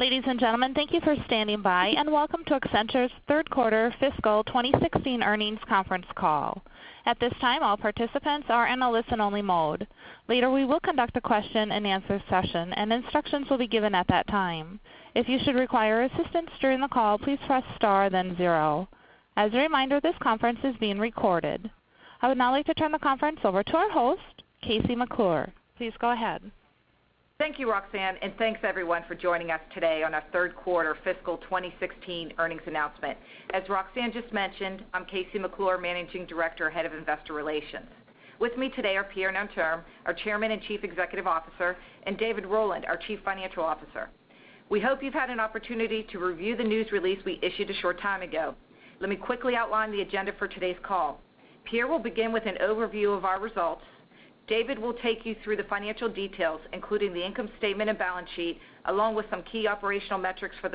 Ladies and gentlemen, thank you for standing by, and welcome to Accenture's third quarter fiscal 2016 earnings conference call. At this time, all participants are in a listen-only mode. Later, we will conduct a question-and-answer session, and instructions will be given at that time. If you should require assistance during the call, please press star then 0. As a reminder, this conference is being recorded. I would now like to turn the conference over to our host, KC McClure. Please go ahead. Thank you, Roxanne, and thanks everyone for joining us today on our third quarter fiscal 2016 earnings announcement. As Roxanne just mentioned, I'm KC McClure, Managing Director, Head of Investor Relations. With me today are Pierre Nanterme, our Chairman and Chief Executive Officer, and David Rowland, our Chief Financial Officer. We hope you've had an opportunity to review the news release we issued a short time ago. Let me quickly outline the agenda for today's call. Pierre will begin with an overview of our results. David will take you through the financial details, including the income statement and balance sheet, along with some key operational metrics for the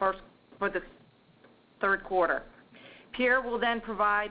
third quarter. Pierre will then provide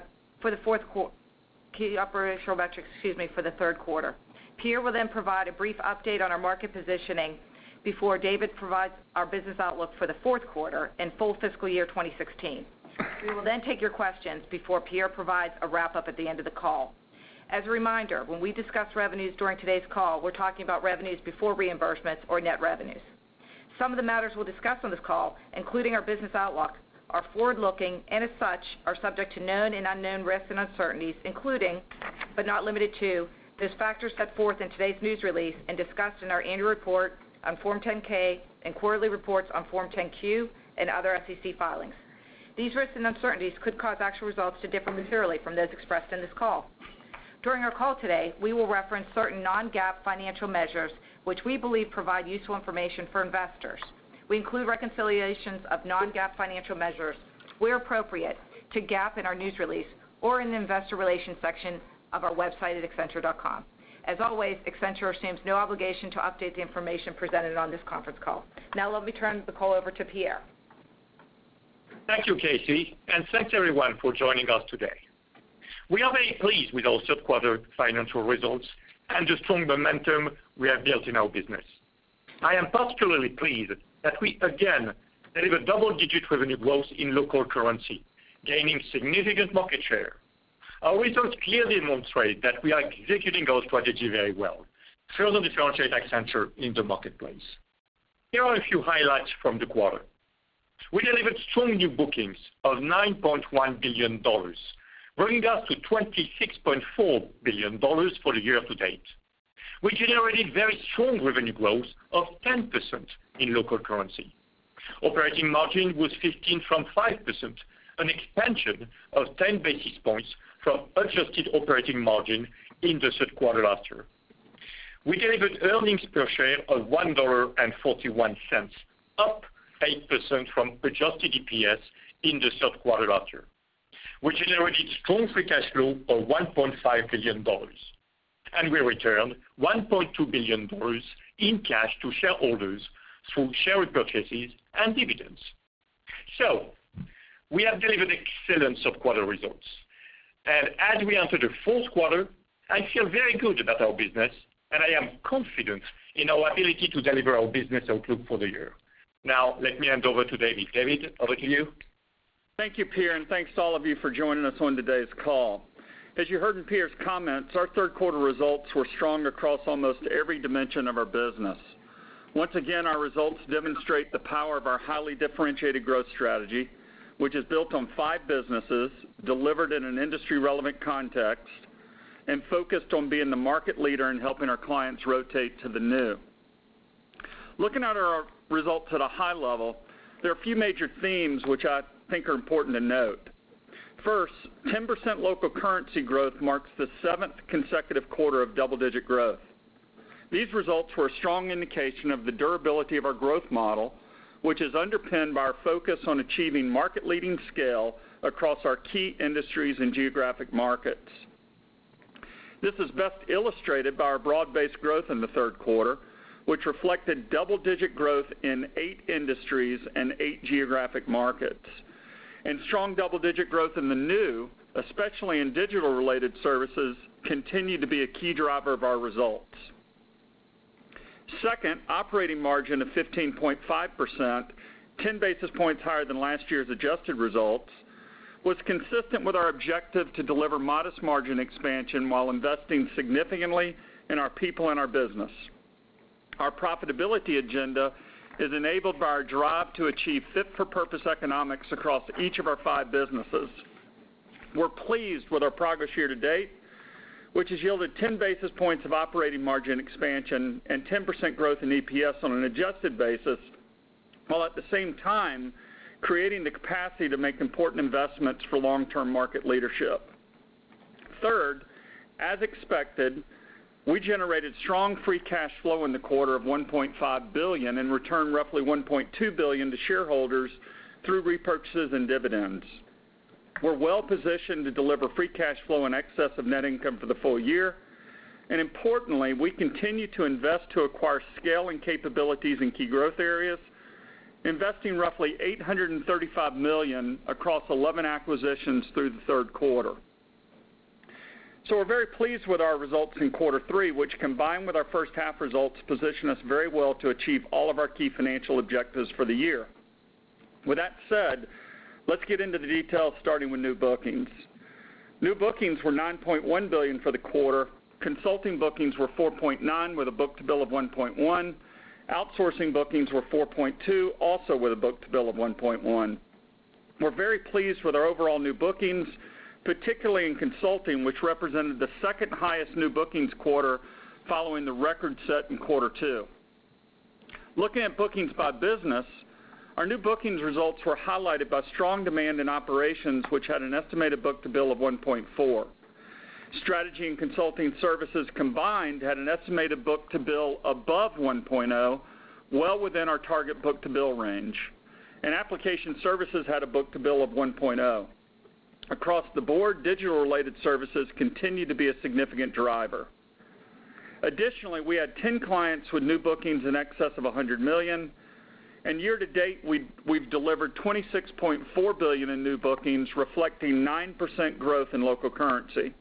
key operational metrics, for the third quarter. Pierre will then provide a brief update on our market positioning before David provides our business outlook for the fourth quarter and full fiscal year 2016. We will then take your questions before Pierre provides a wrap-up at the end of the call. As a reminder, when we discuss revenues during today's call, we're talking about revenues before reimbursements or net revenues. Some of the matters we'll discuss on this call, including our business outlook, are forward-looking and as such are subject to known and unknown risks and uncertainties, including, but not limited to, those factors set forth in today's news release and discussed in our annual report on Form 10-K and quarterly reports on Form 10-Q and other SEC filings. These risks and uncertainties could cause actual results to differ materially from those expressed in this call. During our call today, we will reference certain non-GAAP financial measures which we believe provide useful information for investors. We include reconciliations of non-GAAP financial measures, where appropriate, to GAAP in our news release or in the investor relations section of our website at accenture.com. As always, Accenture assumes no obligation to update the information presented on this conference call. Now let me turn the call over to Pierre. Thank you, KC, and thanks everyone for joining us today. We are very pleased with our third quarter financial results and the strong momentum we have built in our business. I am particularly pleased that we again delivered double-digit revenue growth in local currency, gaining significant market share. Our results clearly demonstrate that we are executing our strategy very well, further differentiate Accenture in the marketplace. Here are a few highlights from the quarter. We delivered strong new bookings of $9.1 billion, bringing us to $26.4 billion for the year to date. We generated very strong revenue growth of 10% in local currency. Operating margin was 15.5%, an expansion of 10 basis points from adjusted operating margin in the third quarter last year. We delivered earnings per share of $1.41, up 8% from adjusted EPS in the third quarter last year. We generated strong free cash flow of $1.5 billion, and we returned $1.2 billion in cash to shareholders through share repurchases and dividends. So, we have delivered excellent third quarter results. And as we enter the fourth quarter, I feel very good about our business, and I am confident in our ability to deliver our business outlook for the year. Now, let me hand over to David. David, over to you. Thank you, Pierre, and thanks to all of you for joining us on today's call. As you heard in Pierre's comments, our third quarter results were strong across almost every dimension of our business. Once again, our results demonstrate the power of our highly differentiated growth strategy, which is built on 5 businesses, delivered in an industry-relevant context, and focused on being the market leader in helping our clients rotate to the new. Looking at our results at a high level, there are a few major themes which I think are important to note. First, 10% local currency growth marks the 7th consecutive quarter of double-digit growth. These results were a strong indication of the durability of our growth model, which is underpinned by our focus on achieving market-leading scale across our key industries and geographic markets. This is best illustrated by our broad-based growth in the third quarter, which reflected double-digit growth in 8 industries and 8 geographic markets. And strong double-digit growth in the new, especially in digital-related services, continue to be a key driver of our results. Second, operating margin of 15.5%, 10 basis points higher than last year's adjusted results, was consistent with our objective to deliver modest margin expansion while investing significantly in our people and our business. Our profitability agenda is enabled by our drive to achieve fit-for-purpose economics across each of our 5 businesses. We're pleased with our progress year to date, which has yielded 10 basis points of operating margin expansion and 10% growth in EPS on an adjusted basis, while at the same time creating the capacity to make important investments for long-term market leadership. Third, as expected, we generated strong free cash flow in the quarter of $1.5 billion and returned roughly $1.2 billion to shareholders through repurchases and dividends. We're well positioned to deliver free cash flow in excess of net income for the full year, and importantly, we continue to invest to acquire scale and capabilities in key growth areas, investing roughly $835 million across 11 acquisitions through the third quarter. So we're very pleased with our results in quarter 3, which combined with our first half results position us very well to achieve all of our key financial objectives for the year. With that said, let's get into the details starting with new bookings. New bookings were $9.1 billion for the quarter. Consulting bookings were $4.9 with a book-to-bill of 1.1. Outsourcing bookings were 4.2, also with a book-to-bill of 1.1. We're very pleased with our overall new bookings, particularly in consulting, which represented the second highest new bookings quarter following the record set in quarter 2. Looking at bookings by business, our new bookings results were highlighted by strong demand in operations, which had an estimated book-to-bill of 1.4. Strategy and consulting services combined had an estimated book-to-bill above 1.0, well within our target book-to-bill range. And application services had a book-to-bill of 1.0. Across the board, digital-related services continue to be a significant driver. Additionally, we had 10 clients with new bookings in excess of $100 million, and year-to-date we've delivered $26.4 billion in new bookings, reflecting 9% growth in local currency.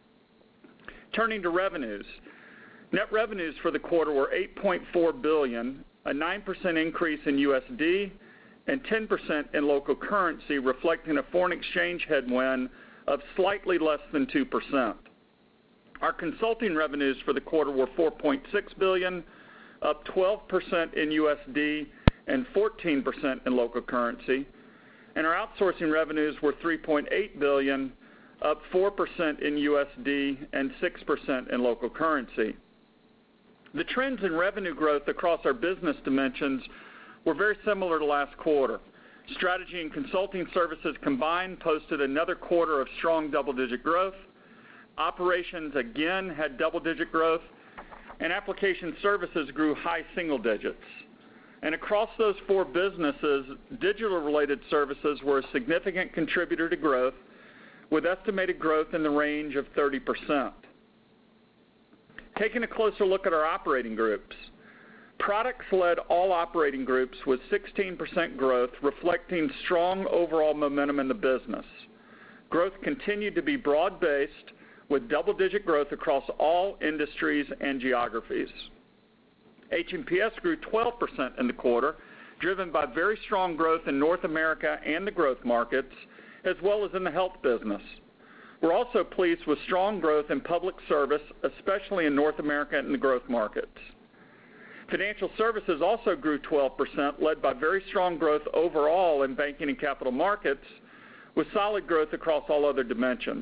Turning to revenues, net revenues for the quarter were $8.4 billion, a 9% increase in USD and 10% in local currency, reflecting a foreign exchange headwind of slightly less than 2%. Our consulting revenues for the quarter were $4.6 billion, up 12% in USD and 14% in local currency, and our outsourcing revenues were $3.8 billion, up 4% in USD and 6% in local currency. The trends in revenue growth across our business dimensions were very similar to last quarter. Strategy and consulting services combined posted another quarter of strong double-digit growth. Operations again had double-digit growth, and application services grew high single digits. And across those 4 businesses, digital-related services were a significant contributor to growth, with estimated growth in the range of 30%. Taking a closer look at our operating groups, products led all operating groups with 16% growth, reflecting strong overall momentum in the business. Growth continued to be broad-based, with double-digit growth across all industries and geographies. H&PS grew 12% in the quarter, driven by very strong growth in North America and the growth markets, as well as in the health business. We're also pleased with strong growth in public service, especially in North America and the growth markets. Financial services also grew 12%, led by very strong growth overall in banking and capital markets, with solid growth across all other dimensions.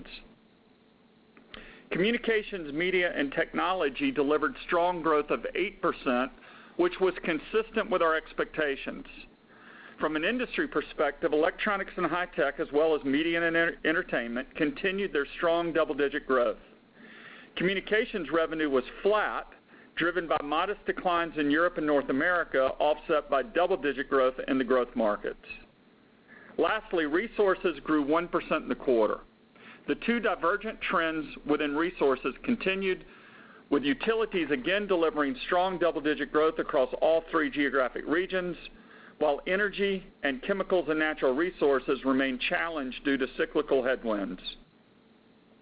Communications, media, and technology delivered strong growth of 8%, which was consistent with our expectations. From an industry perspective, electronics and high tech, as well as media and entertainment, continued their strong double-digit growth. Communications revenue was flat, driven by modest declines in Europe and North America, offset by double-digit growth in the growth markets. Lastly, resources grew 1% in the quarter. The 2 divergent trends within resources continued, with utilities again delivering strong double-digit growth across all 3 geographic regions, while energy and chemicals and natural resources remain challenged due to cyclical headwinds.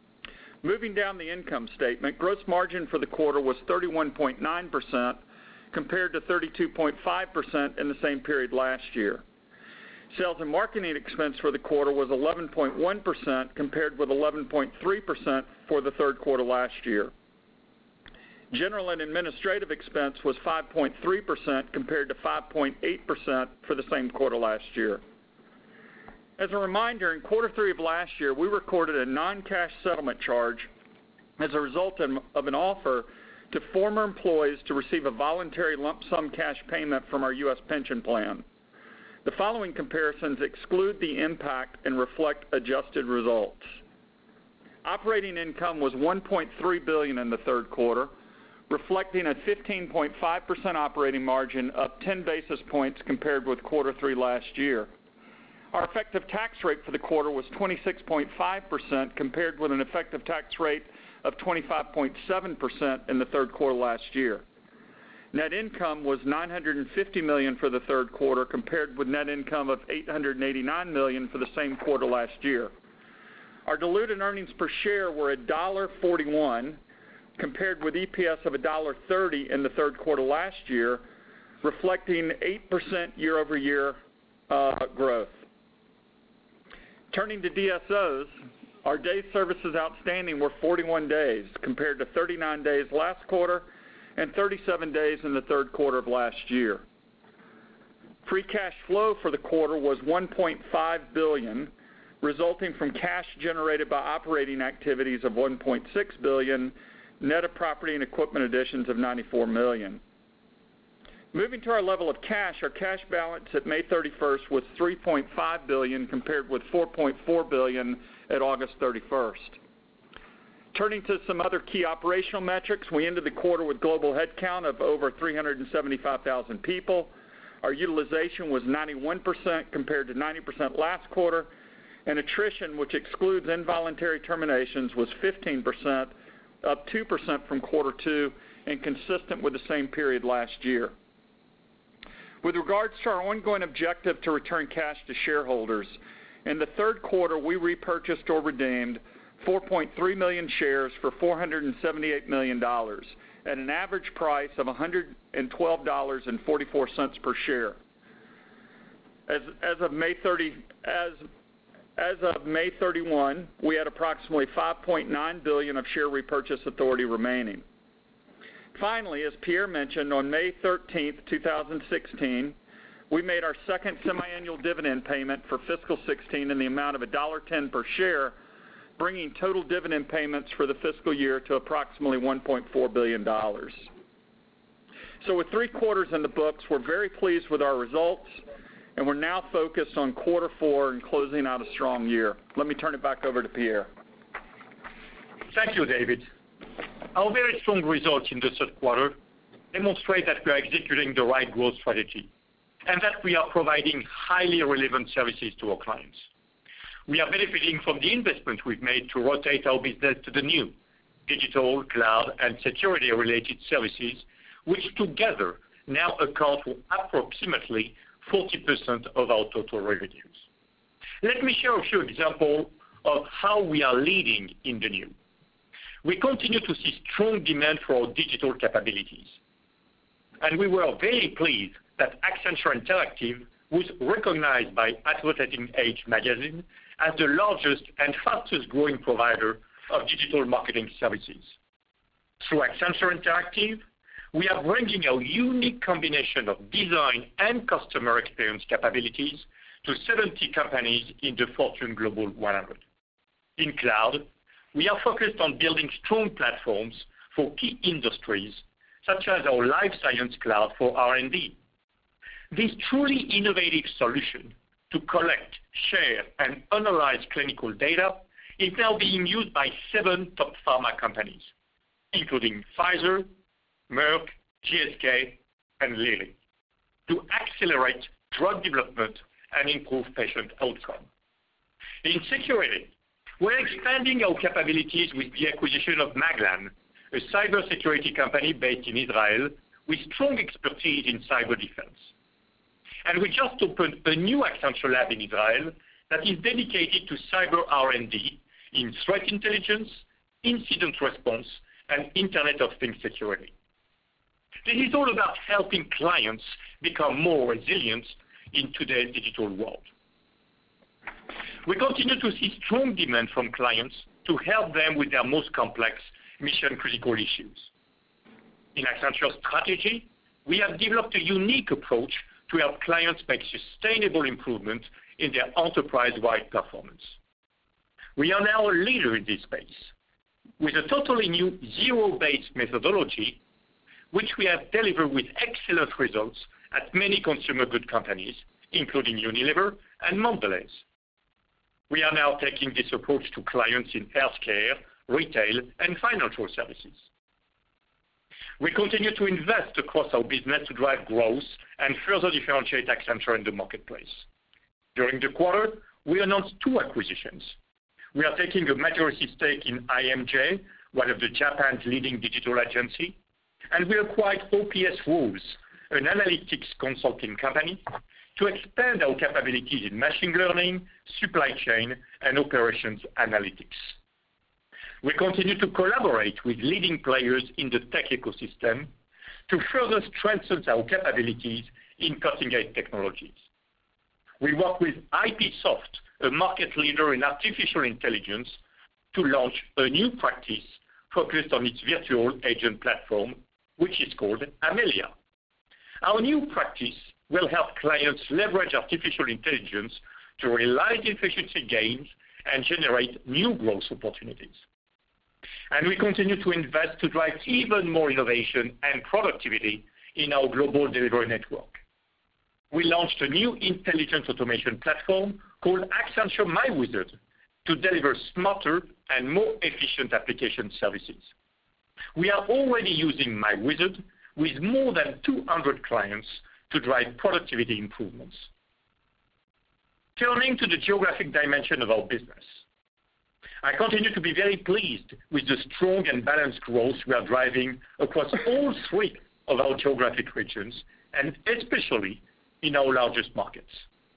Moving down the income statement, gross margin for the quarter was 31.9%, compared to 32.5% in the same period last year. Sales and marketing expense for the quarter was 11.1% compared with 11.3% for the third quarter last year. General and administrative expense was 5.3% compared to 5.8% for the same quarter last year. As a reminder, in quarter 3 of last year, we recorded a non-cash settlement charge as a result of an offer to former employees to receive a voluntary lump sum cash payment from our U.S. pension plan. The following comparisons exclude the impact and reflect adjusted results. Operating income was $1.3 billion in the third quarter, reflecting a 15.5% operating margin, up 10 basis points compared with quarter 3 last year. Our effective tax rate for the quarter was 26.5% compared with an effective tax rate of 25.7% in the third quarter last year. Net income was $950 million for the third quarter compared with net income of $889 million for the same quarter last year. Our diluted earnings per share were $1.41 compared with EPS of $1.30 in the third quarter last year, reflecting 8% year-over-year growth. Turning to DSOs, our days services outstanding were 41 days compared to 39 days last quarter and 37 days in the third quarter of last year. Free cash flow for the quarter was $1.5 billion, resulting from cash generated by operating activities of $1.6 billion, net of property and equipment additions of $94 million. Moving to our level of cash, our cash balance at May 31st was $3.5 billion compared with $4.4 billion at August 31st. Turning to some other key operational metrics, we ended the quarter with global headcount of over 375,000 people. Our utilization was 91% compared to 90% last quarter, and attrition, which excludes involuntary terminations, was 15%, up 2% from quarter 2 and consistent with the same period last year. With regards to our ongoing objective to return cash to shareholders, in the third quarter we repurchased or redeemed 4.3 million shares for $478 million at an average price of $112.44 per share. As of May 31, we had approximately $5.9 billion of share repurchase authority remaining. Finally, as Pierre mentioned, on May 13, 2016, we made our second semiannual dividend payment for fiscal 16 in the amount of $1.10 per share, bringing total dividend payments for the fiscal year to approximately $1.4 billion. So with 3 quarters in the books, we're very pleased with our results, and we're now focused on quarter 4 and closing out a strong year. Let me turn it back over to Pierre. Thank you, David. Our very strong results in the third quarter demonstrate that we are executing the right growth strategy and that we are providing highly relevant services to our clients. We are benefiting from the investment we've made to rotate our business to the new digital, cloud, and security-related services, which together now account for approximately 40% of our total revenues. Let me share a few examples of how we are leading in the new. We continue to see strong demand for our digital capabilities, and we were very pleased that Accenture Interactive was recognized by Advertising Age magazine as the largest and fastest growing provider of digital marketing services. Through Accenture Interactive, we are bringing a unique combination of design and customer experience capabilities to 70 companies in the Fortune Global 100. In cloud, we are focused on building strong platforms for key industries, such as our Life Science Cloud for R&D. This truly innovative solution to collect, share, and analyze clinical data is now being used by 7 top pharma companies, including Pfizer, Merck, GSK, and Lilly, to accelerate drug development and improve patient outcome. In security, we're expanding our capabilities with the acquisition of Maglan, a cybersecurity company based in Israel with strong expertise in cyber defense. And we just opened a new Accenture Lab in Israel that is dedicated to cyber R&D in threat intelligence, incident response, and Internet of Things security. This is all about helping clients become more resilient in today's digital world. We continue to see strong demand from clients to help them with their most complex mission-critical issues. In Accenture Strategy, we have developed a unique approach to help clients make sustainable improvement in their enterprise-wide performance. We are now a leader in this space with a totally new zero-based methodology, which we have delivered with excellent results at many consumer good companies, including Unilever and Mondelez. We are now taking this approach to clients in healthcare, retail, and financial services. We continue to invest across our business to drive growth and further differentiate Accenture in the marketplace. During the quarter, we announced 2 acquisitions. We are taking a majority stake in IMJ, one of Japan's leading digital agency, and we acquired OPS Rules, an analytics consulting company, to expand our capabilities in machine learning, supply chain, and operations analytics. We continue to collaborate with leading players in the tech ecosystem to further strengthen our capabilities in cutting-edge technologies. We work with IPsoft, a market leader in artificial intelligence, to launch a new practice focused on its virtual agent platform, which is called Amelia. Our new practice will help clients leverage artificial intelligence to realize efficiency gains and generate new growth opportunities. And we continue to invest to drive even more innovation and productivity in our global delivery network. We launched a new intelligent automation platform called Accenture myWizard to deliver smarter and more efficient application services. We are already using myWizard with more than 200 clients to drive productivity improvements. Turning to the geographic dimension of our business, I continue to be very pleased with the strong and balanced growth we are driving across all 3 of our geographic regions, and especially in our largest markets.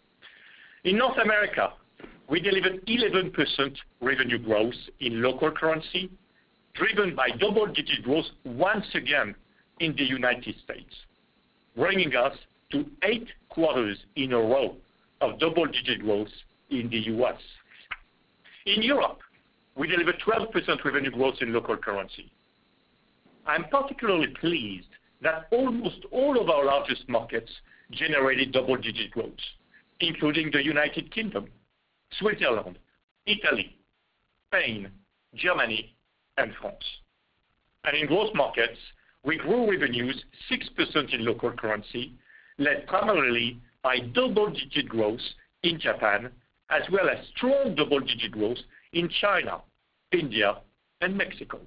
In North America, we delivered 11% revenue growth in local currency, driven by double-digit growth once again in the United States, bringing us to 8 quarters in a row of double-digit growth in the U.S. In Europe, we delivered 12% revenue growth in local currency. I'm particularly pleased that almost all of our largest markets generated double-digit growth, including the United Kingdom, Switzerland, Italy, Spain, Germany, and France. And in growth markets, we grew revenues 6% in local currency, led primarily by double-digit growth in Japan, as well as strong double-digit growth in China, India, and Mexico.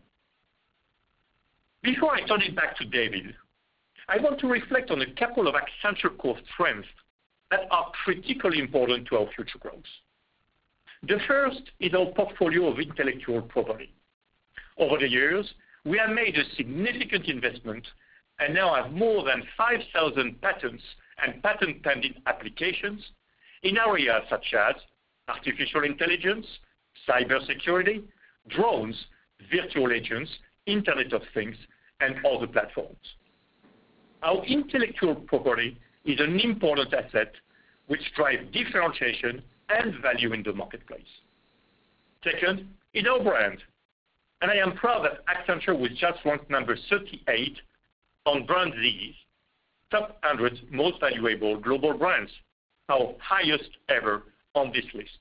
Before I turn it back to David, I want to reflect on a couple of Accenture core strengths that are critically important to our future growth. The first is our portfolio of intellectual property. Over the years, we have made a significant investment and now have more than 5,000 patents and patent-pending applications in areas such as artificial intelligence, cybersecurity, drones, virtual agents, Internet of Things, and other platforms. Our intellectual property is an important asset which drives differentiation and value in the marketplace. Second is our brand. And I am proud that Accenture was just ranked number 38 on BrandZ's Top 100 Most Valuable Global Brands, our highest ever on this list.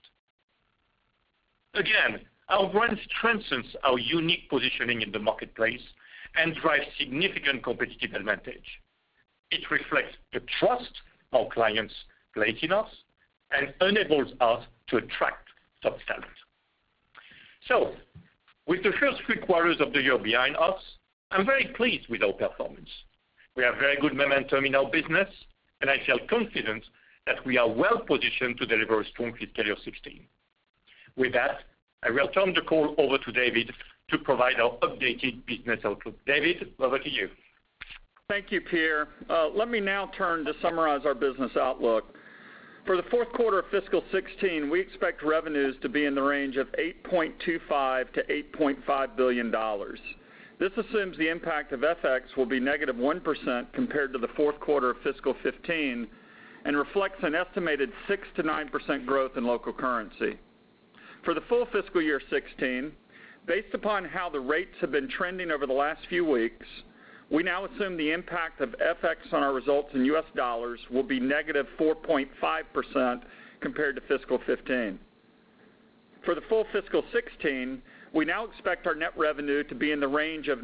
Again, our brand strengthens our unique positioning in the marketplace and drives significant competitive advantage. It reflects the trust our clients place in us and enables us to attract top talent. So, with the first 3 quarters of the year behind us, I'm very pleased with our performance. We have very good momentum in our business, and I feel confident that we are well positioned to deliver a strong fiscal year 16. With that, I will turn the call over to David to provide our updated business outlook. David, over to you. Thank you, Pierre. Let me now turn to summarize our business outlook. For the 4th quarter of fiscal 16, we expect revenues to be in the range of $8.25 to $8.5 billion. This assumes the impact of FX will be negative 1% compared to the fourth quarter of fiscal 15 and reflects an estimated 6 to 9% growth in local currency. For the full fiscal year 16, based upon how the rates have been trending over the last few weeks, we now assume the impact of FX on our results in U.S. dollars will be negative 4.5% compared to fiscal 15. For the full fiscal 16, we now expect our net revenue to be in the range of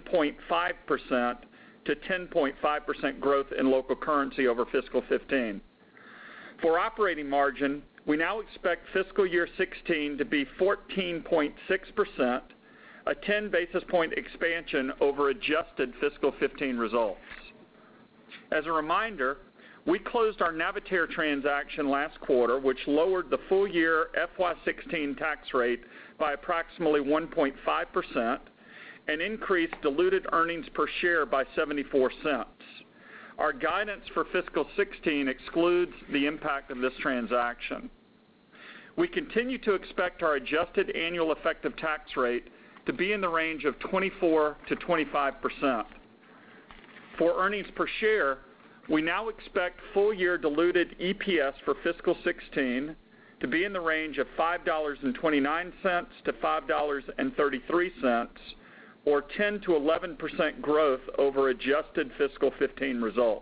9.5% to 10.5% growth in local currency over fiscal 15. For operating margin, we now expect fiscal year 16 to be 14.6%, a 10 basis point expansion over adjusted fiscal 15 results. As a reminder, we closed our Navitaire transaction last quarter, which lowered the full year FY16 tax rate by approximately 1.5% and increased diluted earnings per share by 74 cents. Our guidance for fiscal 16 excludes the impact of this transaction. We continue to expect our adjusted annual effective tax rate to be in the range of 24 to 25%. For earnings per share, we now expect full-year diluted EPS for fiscal 16 to be in the range of $5.29 to $5.33, or 10 to 11% growth over adjusted fiscal 15 results.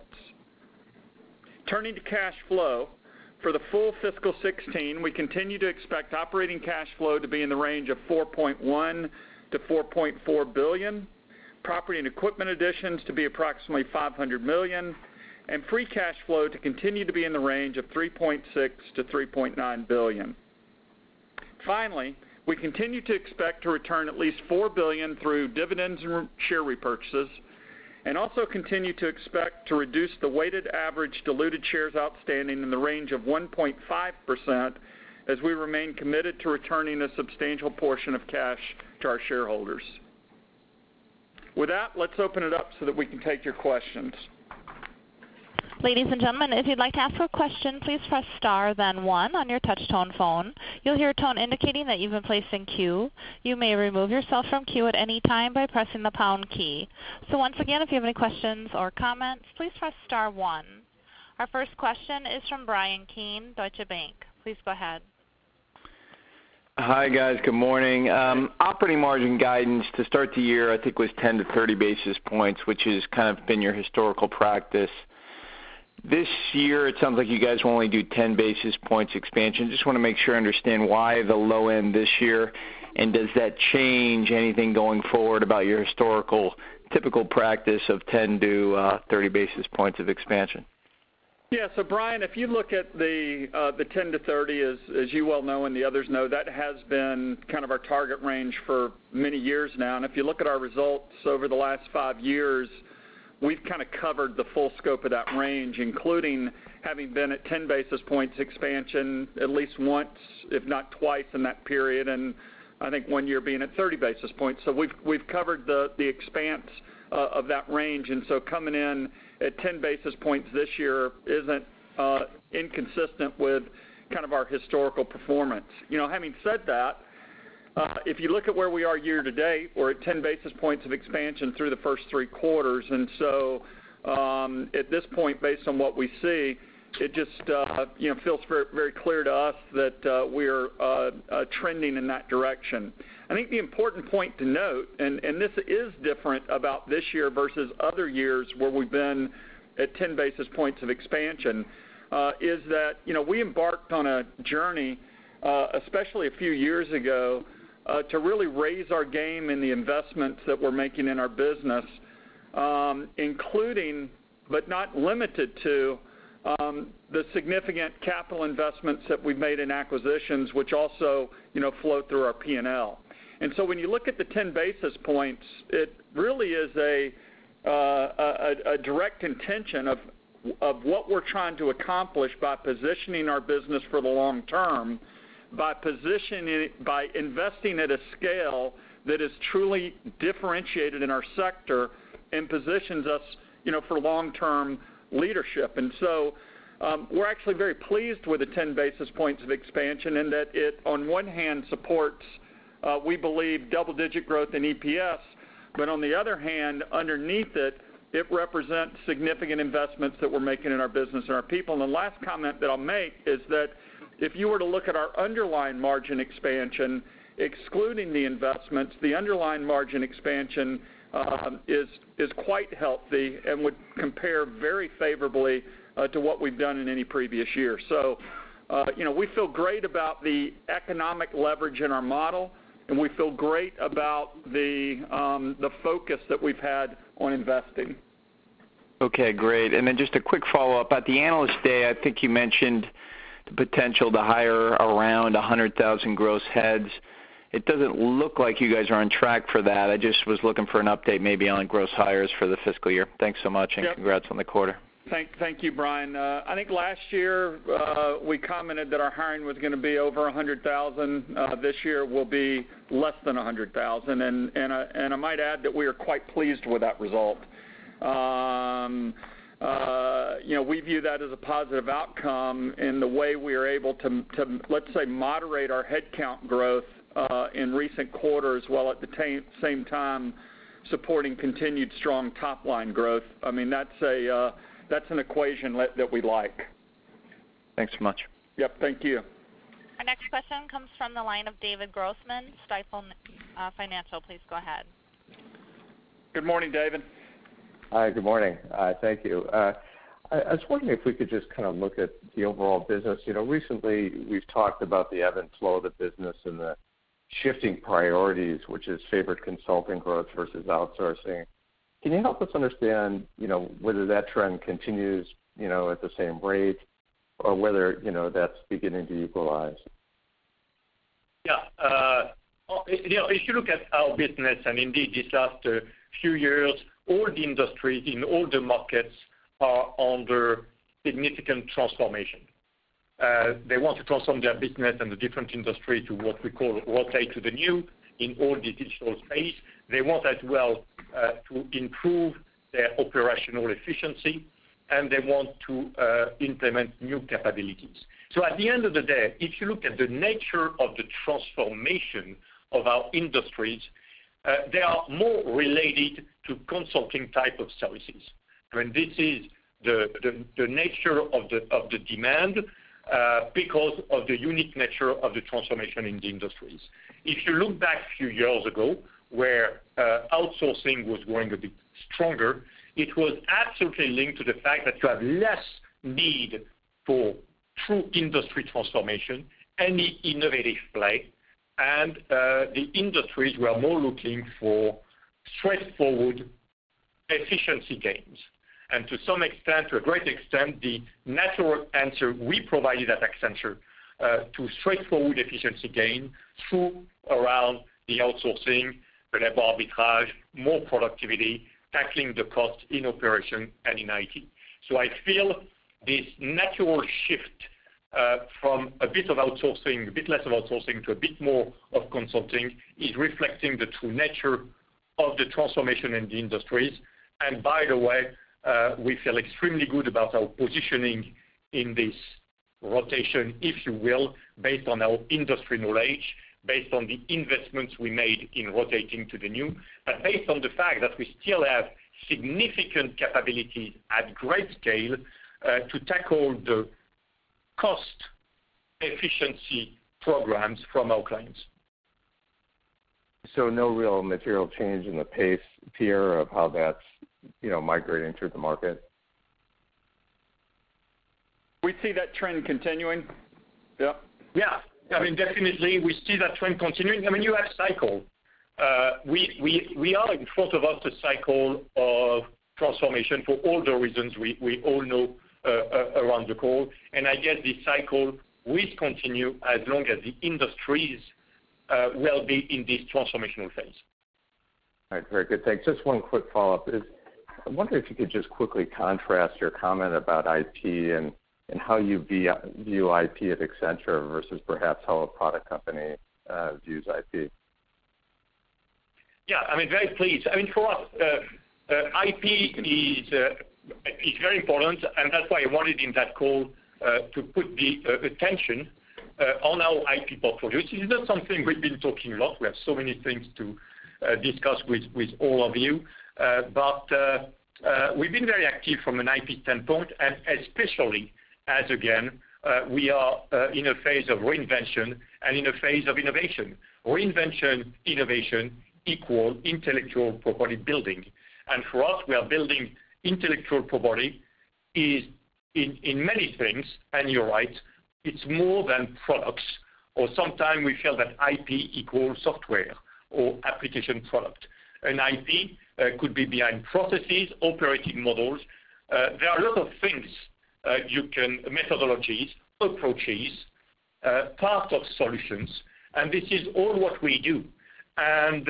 Turning to cash flow, for the full fiscal 16, we continue to expect operating cash flow to be in the range of $4.1 to $4.4 billion, property and equipment additions to be approximately $500 million, and free cash flow to continue to be in the range of $3.6 to $3.9 billion. Finally, we continue to expect to return at least $4 billion through dividends and share repurchases, and also continue to expect to reduce the weighted average diluted shares outstanding in the range of 1.5% as we remain committed to returning a substantial portion of cash to our shareholders. With that, let's open it up so that we can take your questions. Ladies and gentlemen, if you'd like to ask a question, please press star then 1 on your touch-tone phone. You'll hear a tone indicating that you've been placed in queue. You may remove yourself from queue at any time by pressing the pound key. So once again, if you have any questions or comments, please press star 1. Our first question is from Bryan Keane, Deutsche Bank. Please go ahead. Hi, guys. Good morning. Operating margin guidance to start the year, I think, was 10 to 30 basis points, which has kind of been your historical practice. This year, it sounds like you guys will only do 10 basis points expansion. Just want to make sure I understand why the low end this year, and does that change anything going forward about your historical typical practice of 10 to 30 basis points of expansion? Yeah, so Brian, if you look at the 10 to 30, as you well know and the others know, that has been kind of our target range for many years now. And if you look at our results over the last 5 years, we've kind of covered the full scope of that range, including having been at 10 basis points expansion at least once, if not twice in that period, and I think 1 year being at 30 basis points. So we've covered the expanse of that range, and so coming in at 10 basis points this year isn't inconsistent with kind of our historical performance. You know, having said that, if you look at where we are year to date, we're at 10 basis points of expansion through the first 3 quarters, and so at this point, based on what we see, it just feels very, very clear to us that we're trending in that direction. I think the important point to note, and this is different about this year versus other years where we've been at 10 basis points of expansion, is that we embarked on a journey, especially a few years ago, to really raise our game in the investments that we're making in our business, including but not limited to the significant capital investments that we've made in acquisitions, which also flow through our P&L. And so when you look at the 10 basis points, it really is a direct intention of what we're trying to accomplish by positioning our business for the long term, by investing at a scale that is truly differentiated in our sector and positions us, for long-term leadership. And so we're actually very pleased with the 10 basis points of expansion in that it, on one hand, supports, we believe, double-digit growth in EPS, But on the other hand, underneath it represents significant investments that we're making in our business and our people. And the last comment that I'll make is that if you were to look at our underlying margin expansion, excluding the investments, the underlying margin expansion is quite healthy and would compare very favorably to what we've done in any previous year. So, we feel great about the economic leverage in our model, and we feel great about the focus that we've had on investing. Okay, great. And then just a quick follow-up. At the Analyst Day, I think you mentioned the potential to hire around 100,000 gross heads. It doesn't look like you guys are on track for that. I just was looking for an update maybe on gross hires for the fiscal year. Thanks so much, and Congrats on the quarter. Thank you, Brian. I think last year we commented that our hiring was going to be over 100,000. This year will be less than 100,000, and I might add that we are quite pleased with that result. We view that as a positive outcome in the way we are able to let's say, moderate our headcount growth in recent quarters, while at the same time supporting continued strong top-line growth. I mean, that's an equation that we like. Thanks so much. Yep, thank you. Our next question comes from the line of David Grossman, Stifel Financial. Please go ahead. Good morning, David. Hi, good morning. Thank you. I was wondering if we could just kind of look at the overall business. Recently we've talked about the ebb and flow of the business and the shifting priorities, which is favored consulting growth versus outsourcing. Can you help us understand, whether that trend continues, at the same rate, or whether, that's beginning to equalize? Yeah. If you look at our business, and indeed these last few years, all the industries in all the markets are under significant transformation. They want to transform their business and the different industry to what we call rotate to the new in all the digital space. They want as well to improve their operational efficiency, and they want to implement new capabilities. So at the end of the day, if you look at the nature of the transformation of our industries, they are more related to consulting type of services. I mean, this is the nature of the demand because of the unique nature of the transformation in the industries. If you look back a few years ago, where outsourcing was growing a bit stronger, it was absolutely linked to the fact that you have less need for true industry transformation, any innovative play, and the industries were more looking for straightforward efficiency gains. And to some extent, to a great extent, the natural answer we provided at Accenture to straightforward efficiency gain through around the outsourcing, the labor arbitrage, more productivity, tackling the cost in operation and in IT. So I feel this natural shift from a bit of outsourcing, a bit less of outsourcing to a bit more of consulting is reflecting the true nature of the transformation in the industries. And by the way, we feel extremely good about our positioning in this rotation, if you will, based on our industry knowledge, based on the investments we made in rotating to the new, but based on the fact that we still have significant capabilities at great scale to tackle the cost efficiency programs from our clients. So no real material change in the pace, Pierre, of how that's migrating through the market? We see that trend continuing. Yep. Yeah. I mean, definitely we see that trend continuing. I mean, you have cycle. We are in front of us a cycle of transformation for all the reasons we all know around the call. And I guess this cycle will continue as long as the industries will be in this transformational phase. All right, very good. Thanks. Just one quick follow-up. I wonder if you could just quickly contrast your comment about IP and how you view IP at Accenture versus perhaps how a product company views IP. Yeah, I mean, very pleased. I mean, for us, IP is very important, and that's why I wanted in that call to put the attention on our IP portfolio. This is not something we've been talking a lot. We have so many things to discuss with all of you. But we've been very active from an IP standpoint, and especially as, again, we are in a phase of reinvention and in a phase of innovation. Reinvention, innovation equal intellectual property building. And for us, we are building intellectual property is in many things, and you're right, it's more than products, or sometimes we feel that IP equals software or application product. An IP could be behind processes, operating models. There are a lot of things methodologies, approaches, part of solutions, and this is all what we do. And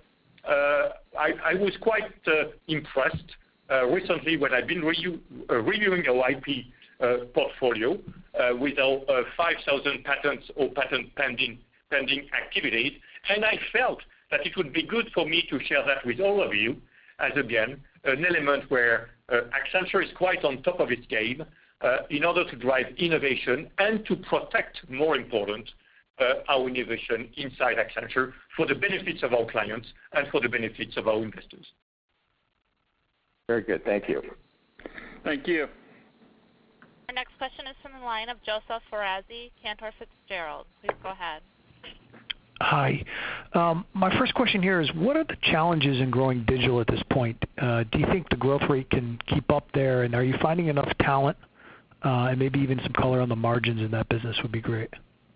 I was quite impressed recently when I've been reviewing our IP portfolio with our 5,000 patents or patent pending activities, and I felt that it would be good for me to share that with all of you as, again, an element where Accenture is quite on top of its game in order to drive innovation and to protect, more important, our innovation inside Accenture for the benefits of our clients and for the benefits of our investors. Very good. Thank you. Thank you. Our next question is from the line of Joseph Foresi, Cantor Fitzgerald. Please go ahead. Hi. My first question here is, what are the challenges in growing digital at this point? Do you think the growth rate can keep up there, and are you finding enough talent? And maybe even some color on the margins in that business would be great.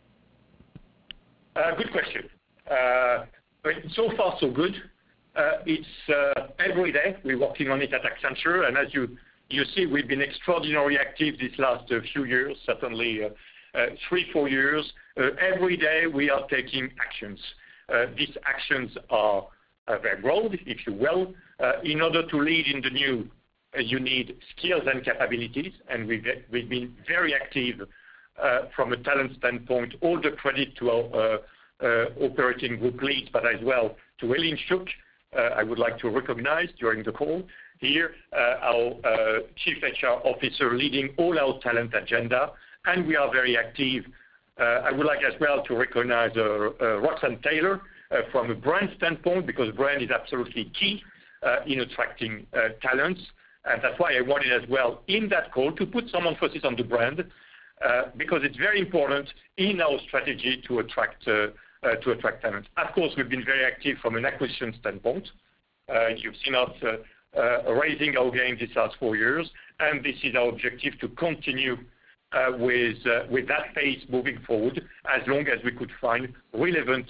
Good question. So far, so good. It's every day we're working on it at Accenture, and as you see, we've been extraordinarily active these last few years, certainly 3-4 years. Every day we are taking actions. These actions are very broad, if you will. In order to lead in the new, you need skills and capabilities, and we've been very active from a talent standpoint. All the credit to our operating group leads, but as well to Eileen Shook, I would like to recognize during the call here, our Chief HR Officer leading all our talent agenda, and we are very active. I would like as well to recognize Roxanne Taylor from a brand standpoint, because brand is absolutely key in attracting talents. And that's why I wanted as well in that call to put some emphasis on the brand, because it's very important in our strategy to attract talent. Of course, we've been very active from an acquisition standpoint. You've seen us raising our game these last 4 years, and this is our objective to continue with that pace moving forward, as long as we could find relevant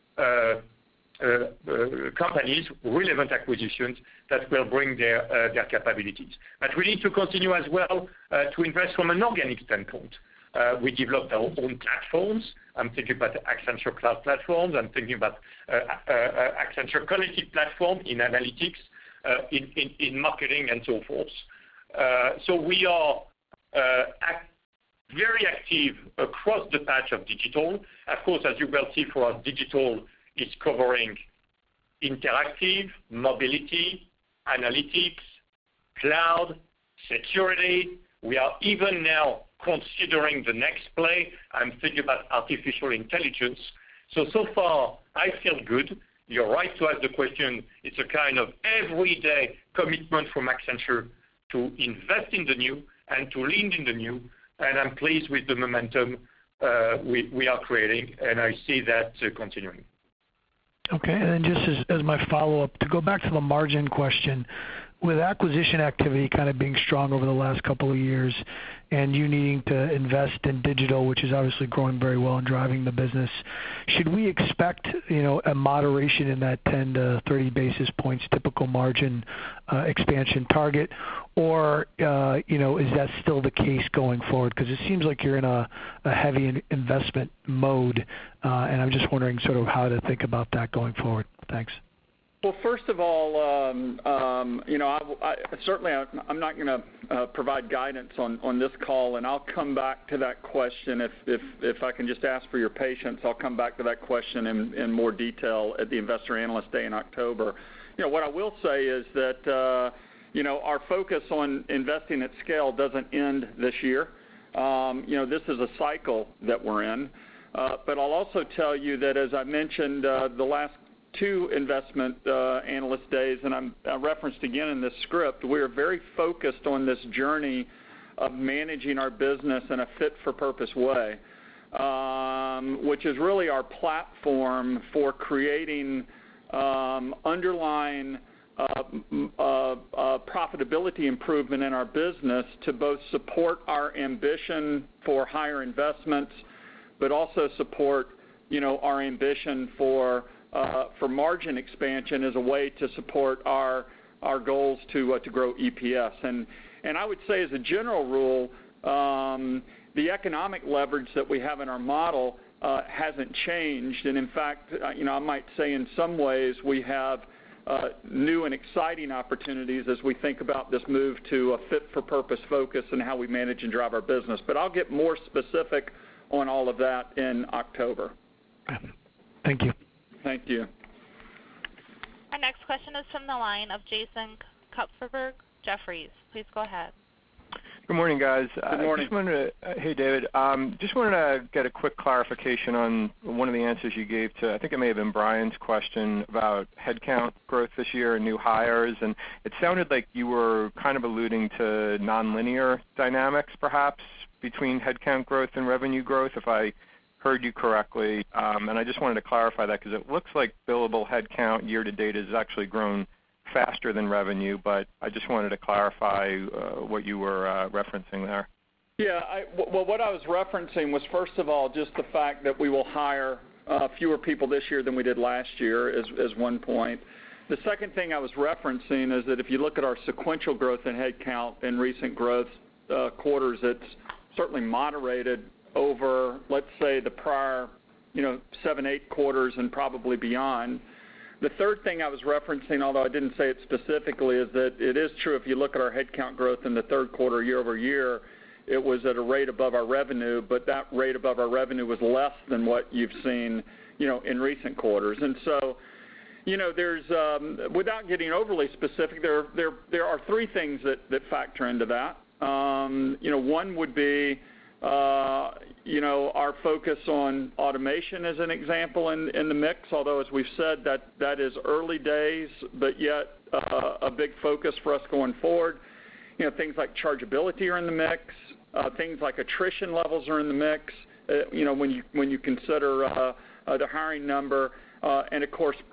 companies, relevant acquisitions that will bring their capabilities. But we need to continue as well to invest from an organic standpoint. We developed our own platforms. I'm thinking about Accenture Cloud Platforms. I'm thinking about Accenture Connected Platform in analytics, in marketing, and so forth. So we are very active across the patch of digital. Of course, as you will see, for us, digital is covering interactive, mobility, analytics, cloud, security. We are even now considering the next play. I'm thinking about artificial intelligence. So far, I feel good. You're right to ask the question. It's a kind of everyday commitment from Accenture to invest in the new and to lean in the new, and I'm pleased with the momentum we are creating, and I see that continuing. Okay, and then just as my follow-up, to go back to the margin question, with acquisition activity kind of being strong over the last couple of years and you needing to invest in digital, which is obviously growing very well and driving the business, should we expect a moderation in that 10 to 30 basis points typical margin expansion target, or is that still the case going forward? Because it seems like you're in a heavy investment mode, and I'm just wondering sort of how to think about that going forward. Thanks. Well, first of all, certainly I'm not going to provide guidance on this call, and I'll come back to that question. If I can just ask for your patience, I'll come back to that question in more detail at the Investor Analyst Day in October. What I will say is that our focus on investing at scale doesn't end this year. This is a cycle that we're in. But I'll also tell you that, as I mentioned, the last 2 investment analyst days, and I referenced again in this script, we are very focused on this journey of managing our business in a fit-for-purpose way, which is really our platform for creating underlying profitability improvement in our business to both support our ambition for higher investments, but also support, our ambition for margin expansion as a way to support our goals to grow EPS. And I would say as a general rule, the economic leverage that we have in our model hasn't changed. And in fact, I might say in some ways we have new and exciting opportunities as we think about this move to a fit-for-purpose focus and how we manage and drive our business. But I'll get more specific on all of that in October. Thank you. Thank you. Our next question is from the line of Jason Kupferberg, Jefferies. Please go ahead. Good morning, guys. Good morning. Hey, David. Just wanted to get a quick clarification on one of the answers you gave to, I think it may have been Brian's question about headcount growth this year and new hires. And it sounded like you were kind of alluding to nonlinear dynamics, perhaps, between headcount growth and revenue growth, if I heard you correctly. And I just wanted to clarify that because it looks like billable headcount year-to-date has actually grown faster than revenue, but I just wanted to clarify what you were referencing there. Yeah, what I was referencing was, first of all, just the fact that we will hire fewer people this year than we did last year as one point. The second thing I was referencing is that if you look at our sequential growth in headcount in recent growth quarters, it's certainly moderated over, let's say, the prior 7-8 quarters and probably beyond. The third thing I was referencing, although I didn't say it specifically, is that it is true if you look at our headcount growth in the third quarter year over year, it was at a rate above our revenue, but that rate above our revenue was less than what you've seen, in recent quarters. And so, there's, without getting overly specific, there are 3 things that factor into that. One would be, our focus on automation as an example in the mix, although as we've said that is early days, but yet a big focus for us going forward. Things like chargeability are in the mix. Things like attrition levels are in the mix, when you consider the hiring number. And of course,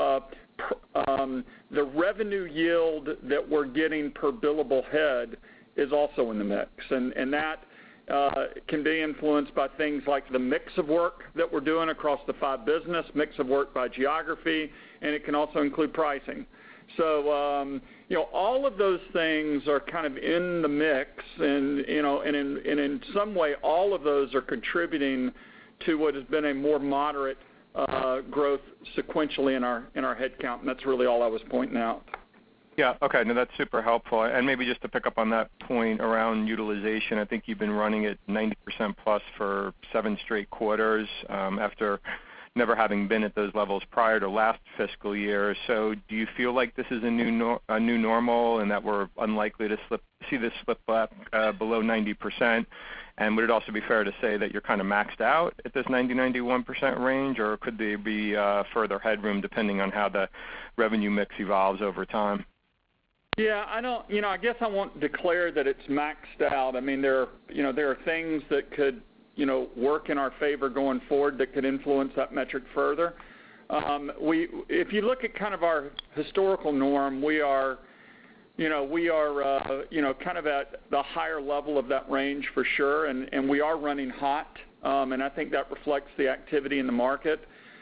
the revenue yield that we're getting per billable head is also in the mix. And that can be influenced by things like the mix of work that we're doing across the 5 business, mix of work by geography, and it can also include pricing. So, all of those things are kind of in the mix, and in some way, all of those are contributing to what has been a more moderate growth sequentially in our headcount, and that's really all I was pointing out. Yeah, okay, no, that's super helpful. And maybe just to pick up on that point around utilization, I think you've been running at 90% plus for 7 straight quarters after never having been at those levels prior to last fiscal year. So do you feel like this is a new normal and that we're unlikely to see this slip back below 90%? And would it also be fair to say that you're kind of maxed out at this 90-91% range, or could there be further headroom depending on how the revenue mix evolves over time? Yeah, I guess I won't declare that it's maxed out. I mean, there are things that could, work in our favor going forward that could influence that metric further. If you look at kind of our historical norm, we are kind of at the higher level of that range for sure, and we are running hot, and I think that reflects the activity in the market.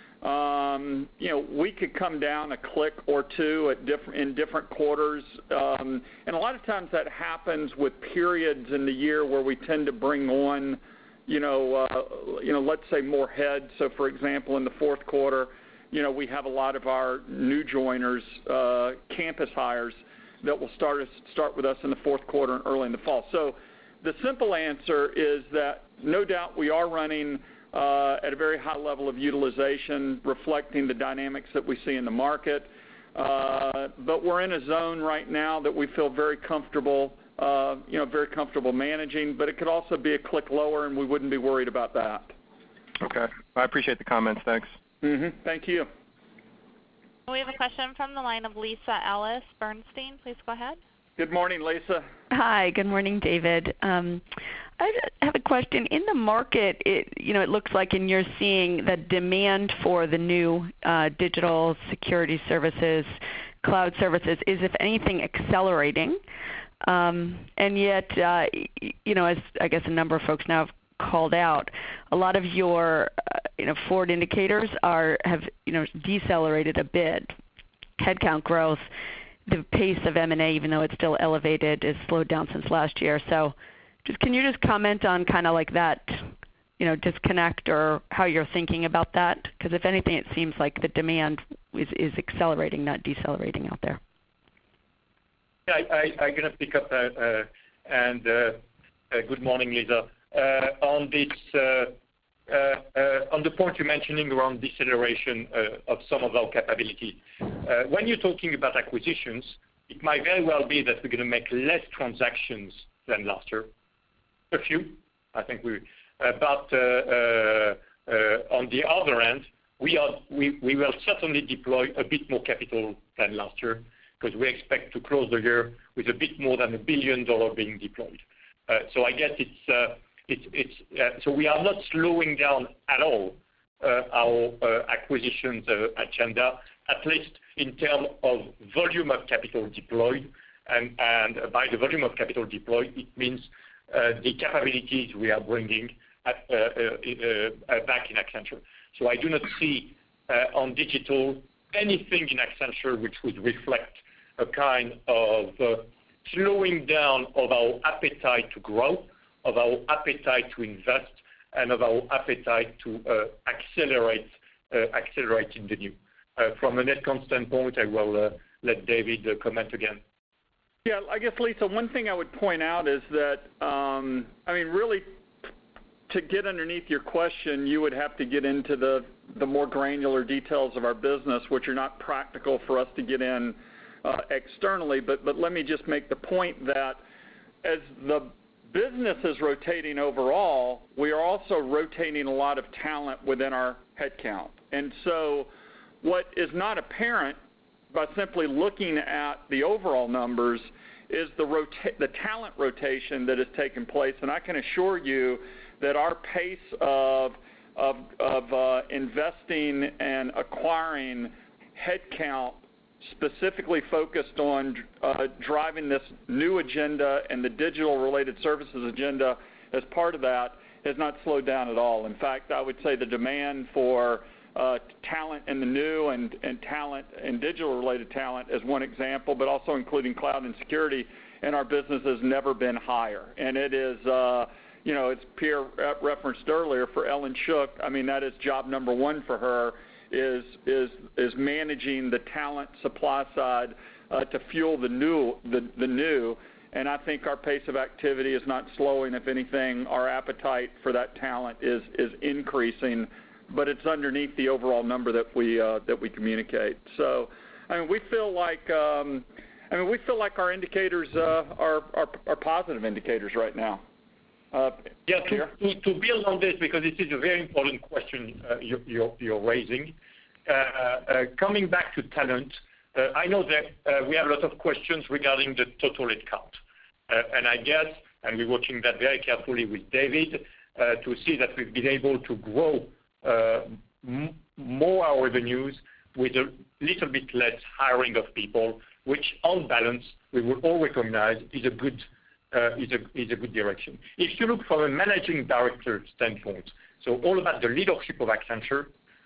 We could come down a click or two in different quarters, and a lot of times that happens with periods in the year where we tend to bring on, let's say more heads. So, for example, in the fourth quarter, we have a lot of our new joiners, campus hires that will start with us in the fourth quarter and early in the fall. So, the simple answer is that no doubt we are running at a very high level of utilization, reflecting the dynamics that we see in the market. But we're in a zone right now that we feel very comfortable, managing. But it could also be a click lower, and we wouldn't be worried about that. Okay. I appreciate the comments. Thanks. Thank you. We have a question from the line of Lisa Ellis, Bernstein. Please go ahead. Good morning, Lisa. Hi, good morning, David. I have a question. In the market, it looks like, and you're seeing the demand for the new digital security services, cloud services, is, if anything, accelerating. And yet, as I guess a number of folks now have called out, a lot of your forward indicators have decelerated a bit. Headcount growth, the pace of M&A, even though it's still elevated, is slowed down since last year. So can you just comment on kind of like that disconnect, or how you're thinking about that? Because if anything, it seems like the demand is accelerating, not decelerating out there. Yeah, I'm going to pick up, and good morning, Lisa. On the point you're mentioning around deceleration of some of our capability. When you're talking about acquisitions, it might very well be that we're going to make less transactions than last year. A few, I think but on the other end, we will certainly deploy a bit more capital than last year, because we expect to close the year with a bit more than $1 billion being deployed. So I guess so we are not slowing down at all our acquisitions agenda, at least in terms of volume of capital deployed. And by the volume of capital deployed, it means the capabilities we are bringing back in Accenture. So I do not see on digital anything in Accenture which would reflect a kind of slowing down of our appetite to grow, of our appetite to invest, and of our appetite to accelerate in the new. From a net cost standpoint, I will let David comment again. Yeah, I guess, Lisa, one thing I would point out is that, really, to get underneath your question, you would have to get into the more granular details of our business, which are not practical for us to get in externally. But let me just make the point that as the business is rotating overall, we are also rotating a lot of talent within our headcount. And so what is not apparent by simply looking at the overall numbers is the talent rotation that has taken place. And I can assure you that our pace of investing and acquiring headcount specifically focused on driving this new agenda and the digital-related services agenda as part of that has not slowed down at all. In fact, I would say the demand for talent in the new and talent and digital-related talent as one example, but also including cloud and security in our business has never been higher. And it is, as Pierre referenced earlier, for Ellen Shook, that is job number one for her, is managing the talent supply side to fuel the new. And I think our pace of activity is not slowing. If anything, our appetite for that talent is increasing, but it's underneath the overall number that we communicate. So, we feel like our indicators are positive indicators right now. Yeah, to build on this, because it is a very important question you're raising. Coming back to talent, I know that we have a lot of questions regarding the total headcount. And I guess, and we're watching that very carefully with David, to see that we've been able to grow more our revenues with a little bit less hiring of people, which on balance we will all recognize is a good direction. If you look from a managing director standpoint, so all about the leadership of Accenture,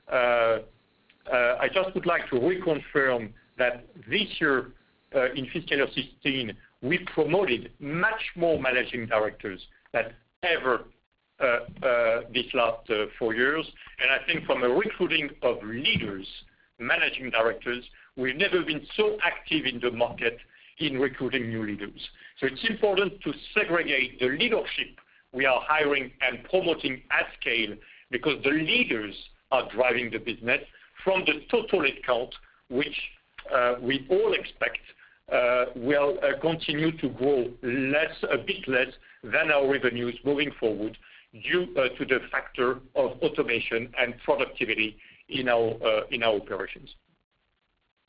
I just would like to reconfirm that this year, in fiscal year 2016, we promoted much more managing directors than ever these last 4 years. And I think from a recruiting of leaders, managing directors, we've never been so active in the market in recruiting new leaders. So it's important to segregate the leadership we are hiring and promoting at scale, because the leaders are driving the business, from the total headcount, which we all expect will continue to grow a bit less than our revenues moving forward, due to the factor of automation and productivity in our operations.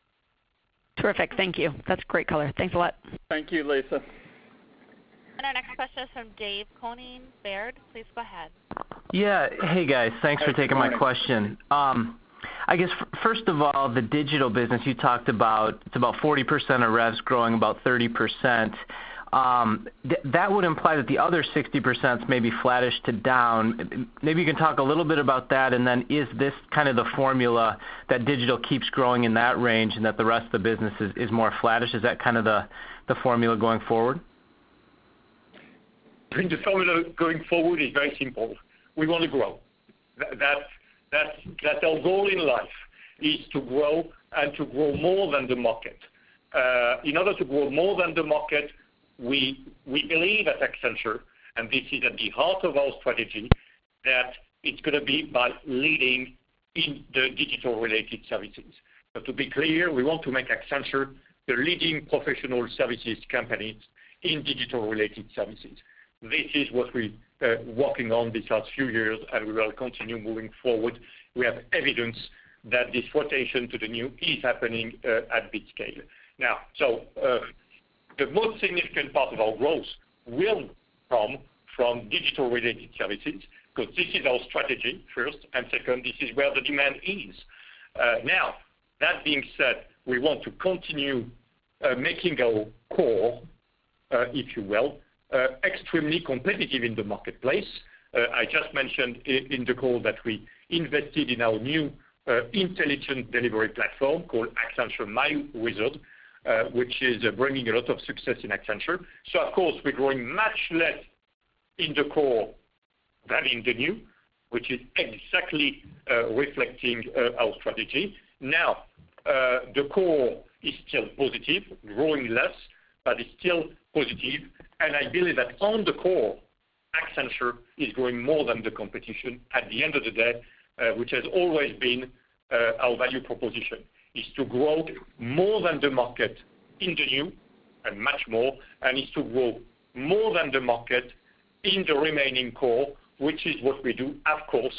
Terrific. Thank you. That's great color. Thanks a lot. Thank you, Lisa. And our next question is from Dave Koning, Baird. Please go ahead. Yeah. Hey, guys. Thanks for taking my question. I guess, first of all, the digital business you talked about, it's about 40% of revs growing about 30%. That would imply that the other 60% is maybe flattish to down. Maybe you can talk a little bit about that, and then is this kind of the formula that digital keeps growing in that range and that the rest of the business is more flattish? Is that kind of the formula going forward? I think the formula going forward is very simple. We want to grow. That's our goal in life, is to grow and to grow more than the market. In order to grow more than the market, we believe at Accenture, and this is at the heart of our strategy, that it's going to be by leading in the digital-related services. So to be clear, we want to make Accenture the leading professional services company in digital-related services. This is what we're working on these last few years, and we will continue moving forward. We have evidence that this rotation to the new is happening at big scale. Now, the most significant part of our growth will come from digital-related services, because this is our strategy, first, and second, this is where the demand is. Now, that being said, we want to continue making our core, if you will, extremely competitive in the marketplace. I just mentioned in the call that we invested in our new intelligent delivery platform called Accenture myWizard, which is bringing a lot of success in Accenture. So, of course, we're growing much less in the core than in the new, which is exactly reflecting our strategy. Now, the core is still positive, growing less, but it's still positive. And I believe that on the core, Accenture is growing more than the competition at the end of the day, which has always been our value proposition, is to grow more than the market in the new and much more, and is to grow more than the market in the remaining core, which is what we do, of course,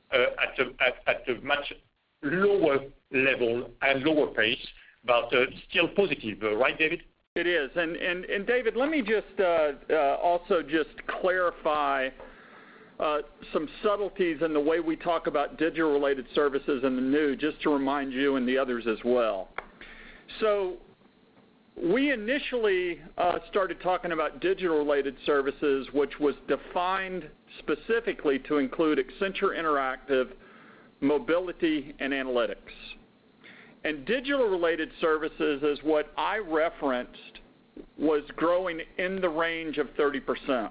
at a much lower level and lower pace, but still positive. Right, David? It is. And David, let me just also just clarify some subtleties in the way we talk about digital-related services in the new, just to remind you and the others as well. So we initially started talking about digital-related services, which was defined specifically to include Accenture Interactive, Mobility, and Analytics. And digital-related services is what I referenced was growing in the range of 30%.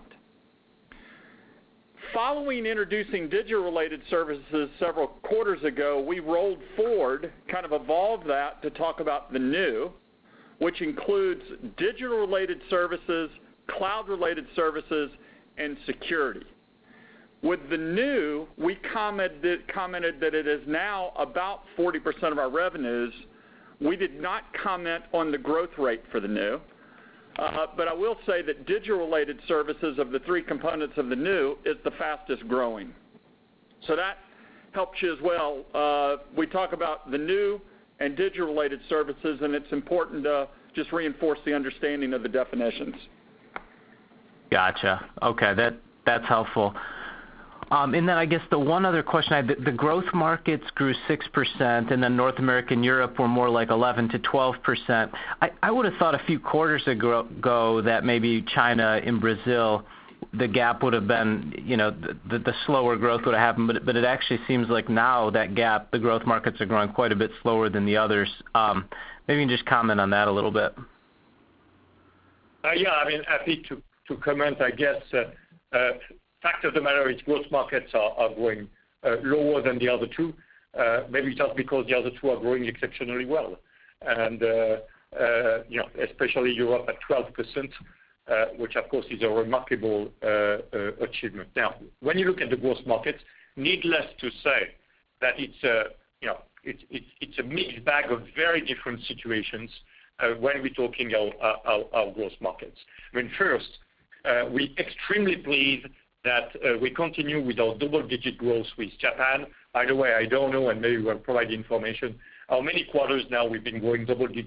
Following introducing digital-related services several quarters ago, we rolled forward, kind of evolved that to talk about the new, which includes digital-related services, cloud-related services, and security. With the new, we commented that it is now about 40% of our revenues. We did not comment on the growth rate for the new, but I will say that digital-related services of the three components of the new is the fastest growing. So that helps you as well. We talk about the new and digital-related services, and it's important to just reinforce the understanding of the definitions. Gotcha. Okay, that's helpful. And then I guess the one other question I had, the growth markets grew 6%, and then North America and Europe were more like 11 to 12%. I would have thought a few quarters ago that maybe China and Brazil, the gap would have been, the slower growth would have happened, but it actually seems like now that gap, the growth markets are growing quite a bit slower than the others. Maybe you can just comment on that a little bit. Yeah, I mean, happy to comment, I guess. Fact of the matter is growth markets are growing lower than the other two, maybe just because the other two are growing exceptionally well. And, especially Europe at 12%, which of course is a remarkable achievement. Now, when you look at the growth markets, needless to say that it's a mixed bag of very different situations when we're talking our growth markets. I mean, first, we're extremely pleased that we continue with our double-digit growth with Japan. By the way, I don't know, and maybe we'll provide information, how many quarters now we've been growing double digits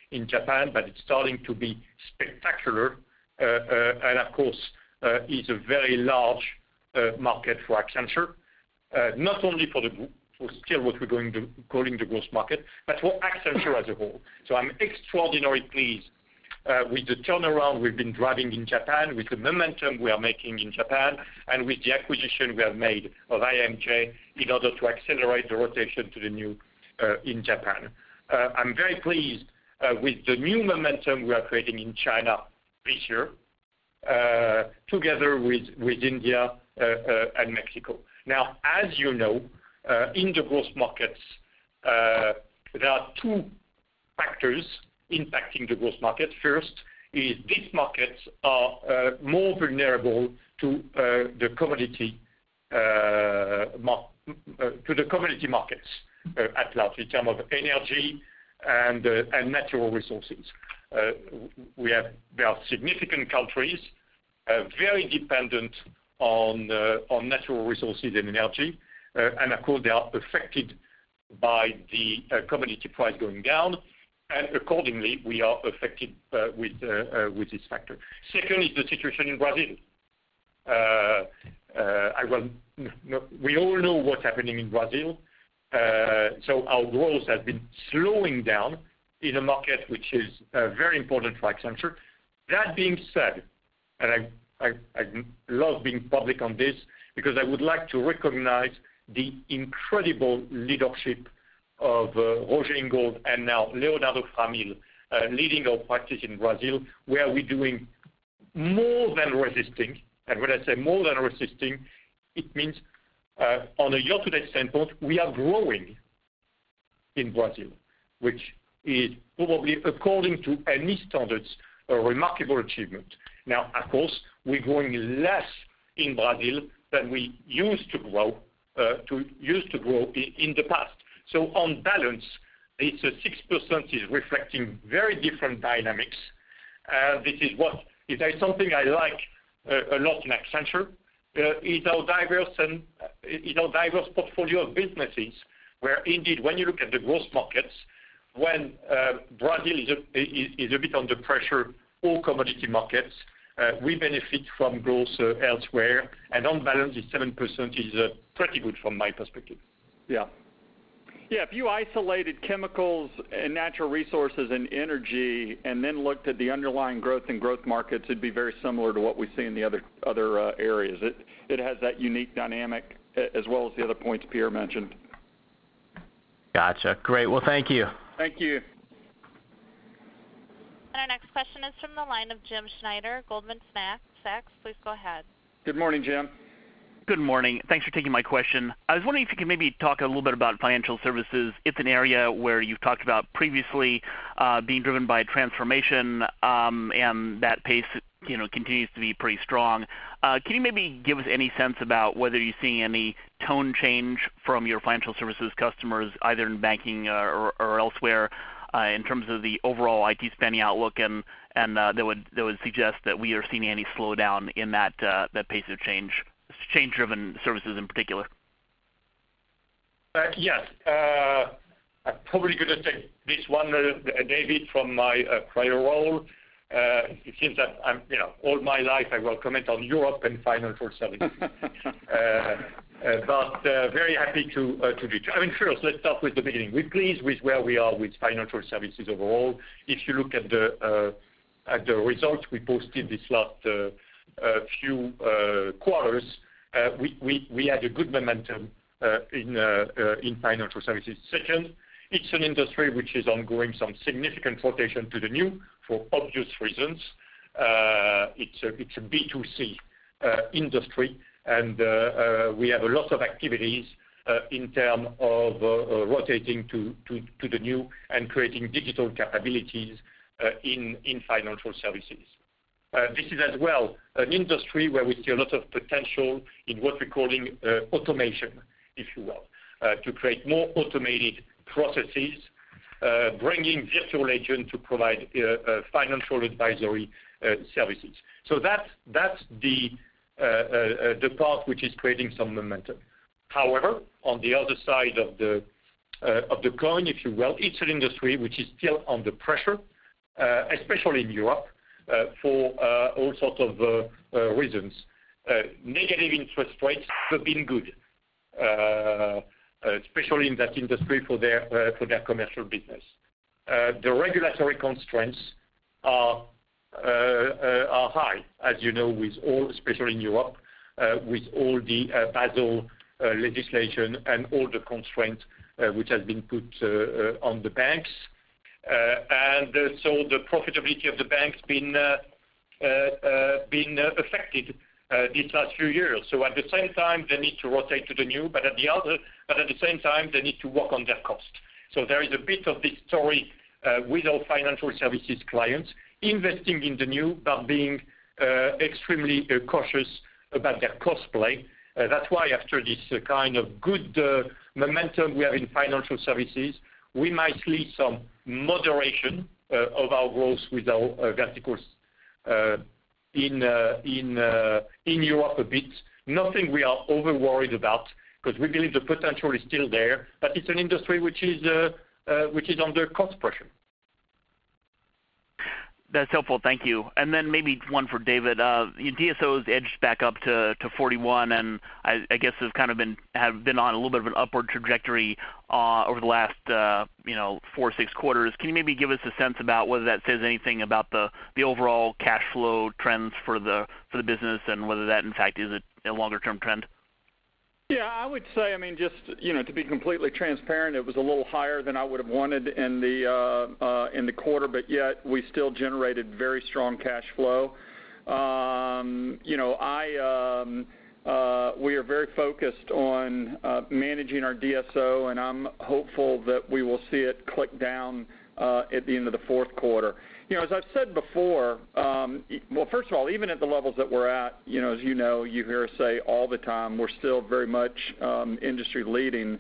in Japan, but it's starting to be spectacular, and of course is a very large market for Accenture, not only for still what we're calling the growth market, but for Accenture as a whole. So I'm extraordinarily pleased with the turnaround we've been driving in Japan, with the momentum we are making in Japan, and with the acquisition we have made of IMJ in order to accelerate the rotation to the new in Japan. I'm very pleased with the new momentum we are creating in China this year, together with India and Mexico. Now, as you know, in the growth markets, there are two factors impacting the growth market. First is these markets are more vulnerable to the commodity markets at large in terms of energy and natural resources. There are significant countries very dependent on natural resources and energy, and of course they are affected by the commodity price going down, and accordingly we are affected with this factor. Second is the situation in Brazil. We all know what's happening in Brazil. So our growth has been slowing down in a market which is very important for Accenture. That being said, and I love being public on this because I would like to recognize the incredible leadership of Roger Ingold and now Leonardo Framil leading our practice in Brazil, where we're doing more than resisting. And when I say more than resisting, it means on a year-to-date standpoint, we are growing in Brazil, which is probably, according to any standards, a remarkable achievement. Now, of course, we're growing less in Brazil than we used to grow in the past. So on balance, this 6% is reflecting very different dynamics. This is what is something I like a lot in Accenture. Is our diverse portfolio of businesses, where indeed when you look at the growth markets, when Brazil is a bit under pressure, all commodity markets, we benefit from growth elsewhere, and on balance, this 7% is pretty good from my perspective. Yeah. Yeah, if you isolated chemicals and natural resources and energy and then looked at the underlying growth in growth markets, it'd be very similar to what we see in the other areas. It has that unique dynamic as well as the other points Pierre mentioned. Gotcha. Great. Well, thank you. Thank you. And our next question is from the line of Jim Schneider, Goldman Sachs. Please go ahead. Good morning, Jim. Good morning. Thanks for taking my question. I was wondering if you could maybe talk a little bit about financial services. It's an area where you've talked about previously being driven by transformation, and that pace continues to be pretty strong. Can you maybe give us any sense about whether you're seeing any tone change from your financial services customers, either in banking or elsewhere, in terms of the overall IT spending outlook, and that would suggest that we are seeing any slowdown in that pace of change-driven services in particular? Yes. I'm probably going to take this one, David, from my prior role. It seems that all my life I will comment on Europe and financial services. But very happy to do it. I mean, first, let's start with the beginning. We're pleased with where we are with financial services overall. If you look at the results we posted this last few quarters, we had a good momentum in financial services. Second, it's an industry which is undergoing some significant rotation to the new for obvious reasons. It's a B2C industry, and we have a lot of activities in terms of rotating to the new and creating digital capabilities in financial services. This is as well an industry where we see a lot of potential in what we're calling automation, if you will, to create more automated processes, bringing virtual agent to provide financial advisory services. So that's the part which is creating some momentum. However, on the other side of the coin, if you will, it's an industry which is still under pressure especially in Europe, for all sorts of reasons. Negative interest rates have been good, especially in that industry for their commercial business. The regulatory constraints are high, as you know, especially in Europe, with all the Basel legislation and all the constraints which has been put on the banks. So the profitability of the banks been affected these last few years. So at the same time, they need to rotate to the new, but at the same time, they need to work on their cost. So there is a bit of this story with our financial services clients, investing in the new, but being extremely cautious about their cost play. That's why after this kind of good momentum we have in financial services, we might see some moderation of our growth with our verticals in Europe a bit. Nothing we are over worried about because we believe the potential is still there, but it's an industry which is under cost pressure. That's helpful. Thank you. And then maybe one for David. DSOs edged back up to 41, and I guess have been on a little bit of an upward trajectory over the last 4 or 6 quarters. Can you maybe give us a sense about whether that says anything about the overall cash flow trends for the business, and whether that in fact is a longer term trend? Yeah, I would say, just to be completely transparent, it was a little higher than I would have wanted in the quarter, but yet we still generated very strong cash flow. We are very focused on managing our DSO, and I'm hopeful that we will see it click down at the end of the fourth quarter. As I've said before, well, first of all, even at the levels that we're at, as you know, you hear us say all the time, we're still very much industry leading.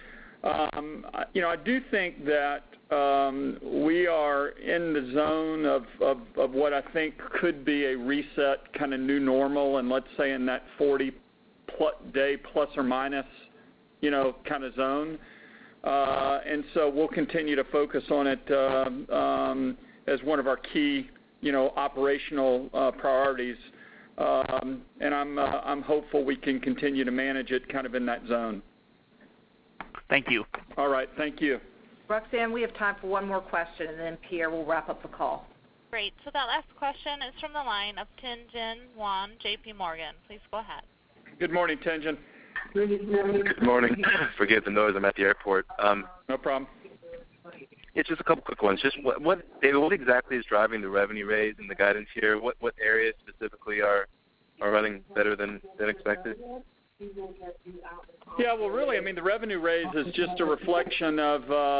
I do think that we are in the zone of what I think could be a reset kind of new normal, and let's say in that 40-day plus or minus, kind of zone. And so we'll continue to focus on it as one of our key, operational priorities, and I'm hopeful we can continue to manage it kind of in that zone. Thank you. All right, thank you. Roxanne, we have time for one more question, and then Pierre will wrap up the call. Great. So that last question is from the line of Tien-Tsin Huang, J.P. Morgan. Please go ahead. Good morning, Tien-Tsin. Good morning. Forgive the noise. I'm at the airport. No problem. It's just a couple quick ones. Just David, what exactly is driving the revenue raise and the guidance here? What areas specifically are running better than expected? Yeah, well, really, the revenue raise is just a reflection of,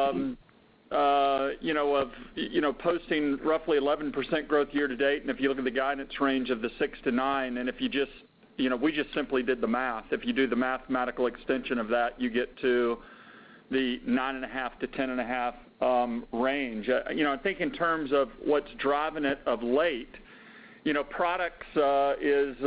posting roughly 11% growth year to date, and if you look at the guidance range of the 6 to 9, and if you just, we just simply did the math. If you do the mathematical extension of that, you get to the 9.5 to 10.5 range. I think in terms of what's driving it of late, products is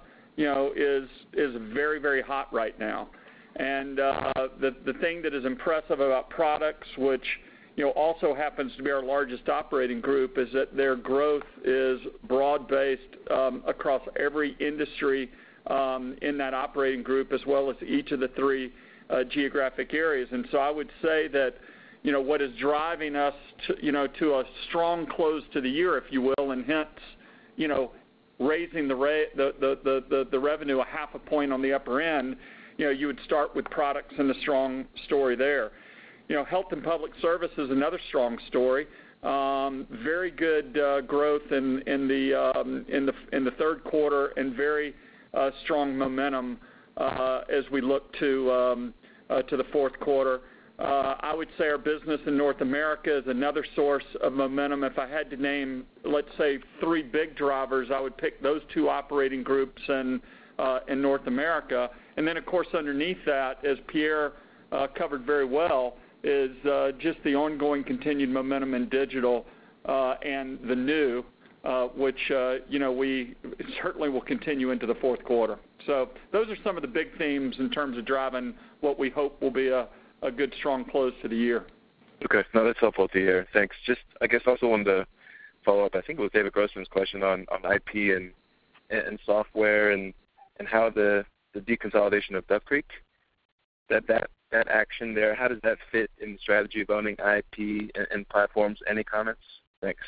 very, very hot right now. And the thing that is impressive about products, which also happens to be our largest operating group, is that their growth is broad-based across every industry in that operating group, as well as each of the 3 geographic areas. And so I would say that what is driving us to a strong close to the year, if you will, and hence raising the revenue a half a point on the upper end, you would start with products and the strong story there. Health and public service is another strong story. Very good growth in the third quarter, and very strong momentum as we look to the fourth quarter. I would say our business in North America is another source of momentum. If I had to name, let's say, 3 big drivers, I would pick those 2 operating groups in North America. And then, of course, underneath that, as Pierre covered very well, is just the ongoing continued momentum in digital and the new, which we certainly will continue into the fourth quarter. So those are some of the big themes in terms of driving what we hope will be a good, strong close to the year. Okay. No, that's helpful to hear. Thanks. Just, I guess, also on the follow up. I think it was David Grossman's question on IP and software and how the deconsolidation of Duck Creek, that action there, how does that fit in the strategy of owning IP and platforms? Any comments? Thanks.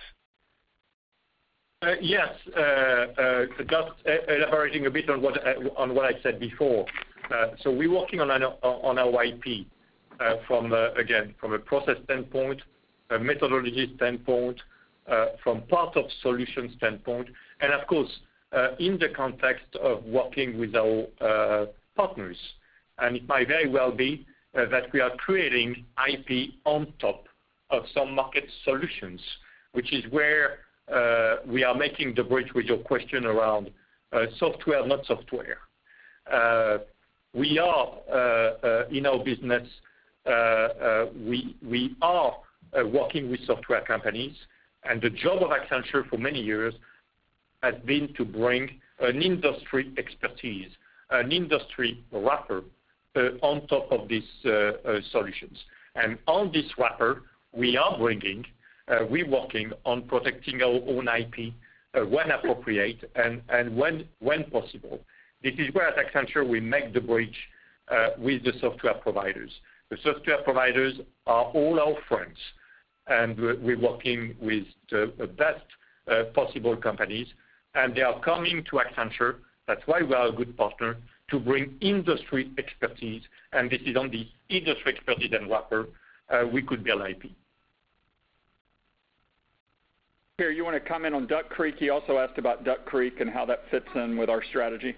Yes, just elaborating a bit on what I said before. So we're working on our IP from a process standpoint, a methodology standpoint, from part of solution standpoint, and of course, in the context of working with our partners. And it might very well be that we are creating IP on top of some market solutions, which is where we are making the bridge with your question around software, not software. We are in our business. We are working with software companies, and the job of Accenture for many years has been to bring an industry expertise, an industry wrapper on top of these solutions. And on this wrapper, we're working on protecting our own IP when appropriate and when possible. This is where at Accenture we make the bridge with the software providers. The software providers are all our friends, and we're working with the best possible companies, and they are coming to Accenture. That's why we are a good partner, to bring industry expertise, and this is on the industry expertise and wrapper we could build IP. Pierre, you want to comment on Duck Creek? He also asked about Duck Creek and how that fits in with our strategy.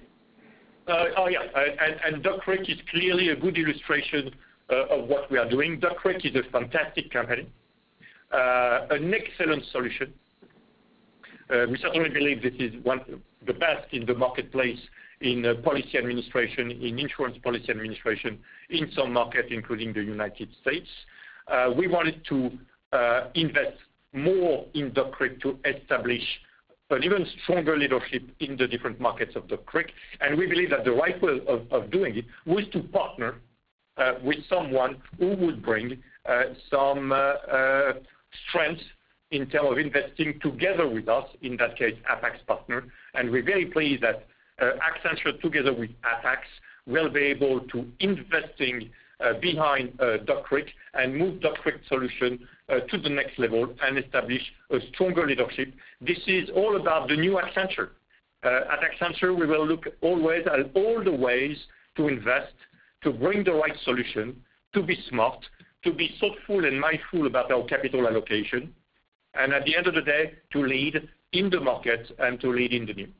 And Duck Creek is clearly a good illustration of what we are doing. Duck Creek is a fantastic company, an excellent solution. We certainly believe this is the best in the marketplace in policy administration, in insurance policy administration, in some markets, including the United States. We wanted to invest more in Duck Creek to establish an even stronger leadership in the different markets of Duck Creek. And we believe that the right way of doing it was to partner with someone who would bring some strength in terms of investing together with us, in that case, Apax partner. And we're very pleased that Accenture, together with Apax, will be able to investing behind Duck Creek and move Duck Creek solution to the next level and establish a stronger leadership. This is all about the new Accenture. At Accenture, we will look always at all the ways to invest, to bring the right solution, to be smart, to be thoughtful and mindful about our capital allocation, and at the end of the day, to lead in the market and to lead in the new.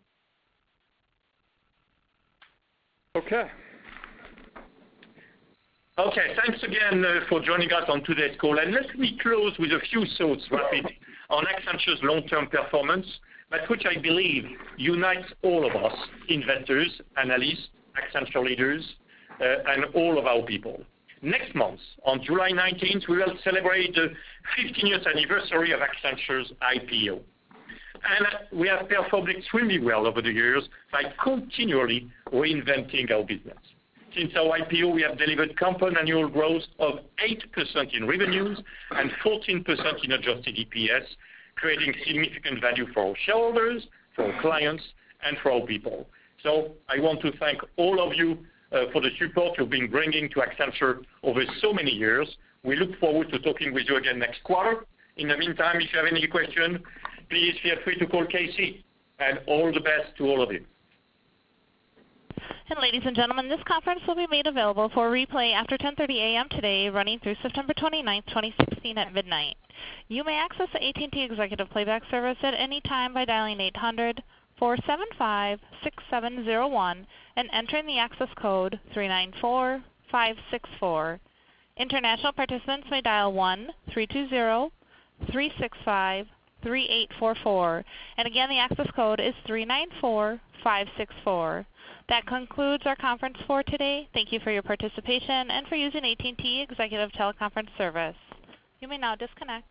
Okay. Okay, thanks again for joining us on today's call. And let me close with a few thoughts rapid on Accenture's long-term performance, but which I believe unites all of us, investors, analysts, Accenture leaders, and all of our people. Next month, on July 19th, we will celebrate the 15th anniversary of Accenture's IPO. And we have performed extremely well over the years by continually reinventing our business. Since our IPO, we have delivered compound annual growth of 8% in revenues and 14% in adjusted EPS, creating significant value for our shareholders, for our clients, and for our people. So I want to thank all of you for the support you've been bringing to Accenture over so many years. We look forward to talking with you again next quarter. In the meantime, if you have any questions, please feel free to call Casey, and all the best to all of you. And ladies and gentlemen, this conference will be made available for replay after 10:30 a.m. today, running through September 29th, 2016 at midnight. You may access the AT&T Executive Playback Service at any time by dialing 800-475-6701 and entering the access code 394564. International participants may dial 1-320-365-3844. And again, the access code is 394564. That concludes our conference for today. Thank you for your participation and for using AT&T Executive Teleconference Service. You may now disconnect.